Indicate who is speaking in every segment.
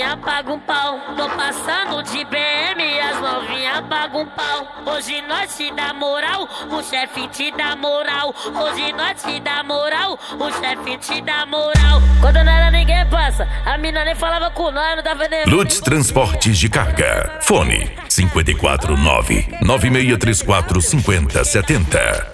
Speaker 1: novinha paga um pau. Tô passando de BM, as novinha paga um pau. Hoje nós te dá moral, o chefe te dá moral. Hoje nós te dá moral, o chefe te dá moral. Quando não era ninguém passa, a mina nem falava com nós, não tava nem...
Speaker 2: Lutz Transportes de Carga. Fone 549-9634-5070.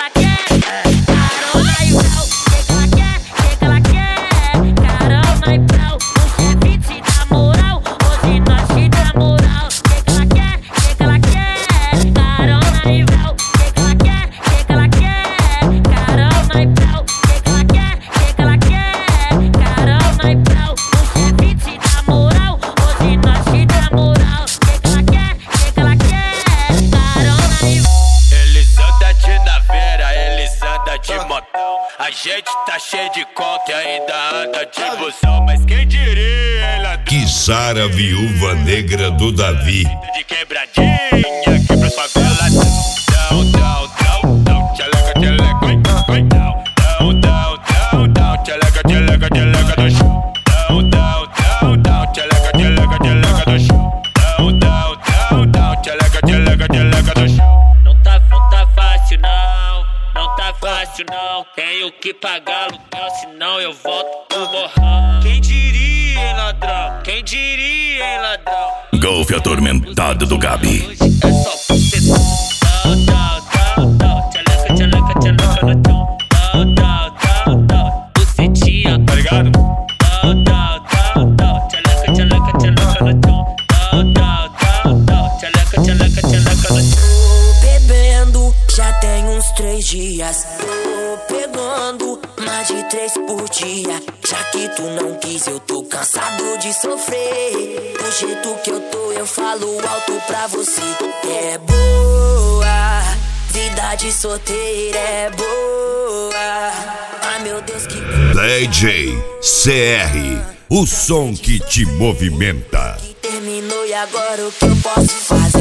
Speaker 3: A gente tá cheio de conta e ainda anda de busão. Mas quem diria, hein, ladrão?
Speaker 4: Kizara, viúva negra do Davi.
Speaker 3: De quebradinha, quebra sua vela. Down, tcheleca, tcheleca, down, tcheleca, tcheleca, tcheleca do chão. Down, tcheleca, tcheleca, tcheleca do chão. Down, tcheleca, tcheleca, tcheleca do chão. Não tá fácil não. Não tá fácil não, tenho que pagar aluguel, senão eu volto pro morrão. Quem diria, hein, ladrão? Quem diria, hein, ladrão?
Speaker 2: Golfe atormentado do Gabi.
Speaker 3: Hoje é só proteção. Tcheleca, tcheleca, tcheleca no chão. Bucetinha, tá ligado? Tcheleca, tcheleca, tcheleca no chão. Tcheleca, tcheleca, tcheleca no chão.
Speaker 5: Bebendo, já tem uns 3 dias. Tô pegando mais de 3 por dia. Já que tu não quis, eu tô cansado de sofrer. Do jeito que eu tô, eu falo alto pra você. É boa, vida de solteira é boa. Ai meu Deus, que
Speaker 4: DJ CR, o som que te movimenta.
Speaker 5: que terminou e agora o que eu posso fazer?